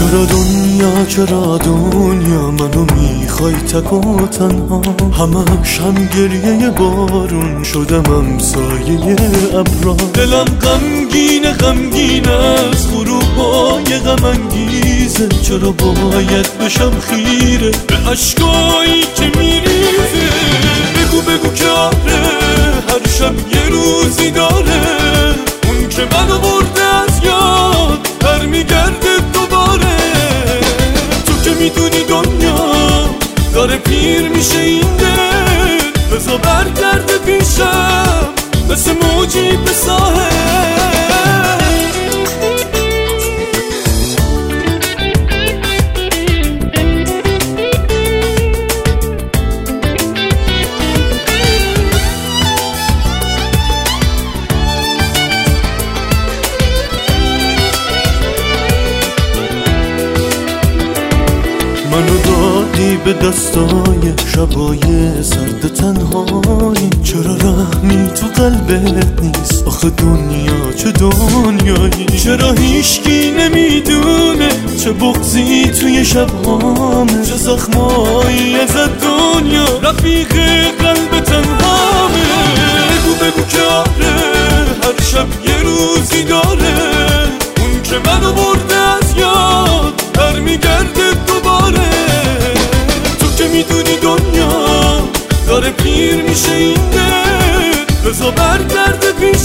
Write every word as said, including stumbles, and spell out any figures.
چرا دنیا چرا دنیا منو میخوای تک و تنها، همش هم گریه بارون شدم سایه ابرا. دلم غمگینه غمگین از غروبای غم انگیزه، چرا باید بشم خیره به عشقایی که میریزه. بگو بگو که آره هر شب یه روزی داره، اون که منو برده از یاد در میگرده دوباره. تو که میدونی دنیا داره پیر میشه این دل، بزا برگرده پیشم مثل موجی به ساحل. منو دادی به دستای شبای سرد تنهایی، چرا رحمی تو قلبت نیست آخه دنیا چه دنیایی؟ چرا هیچکی نمیدونه چه بغضی توی شبهامه، چه زخمایی از دنیا رفیق قلب تنهامه. بگو بگو که آره هر شب یه روزی داره، اون که منو برده از یاد در میگرده دوباره. تو که میدونی دنیا داره پیر میشه این دل، بزا برگرده پیش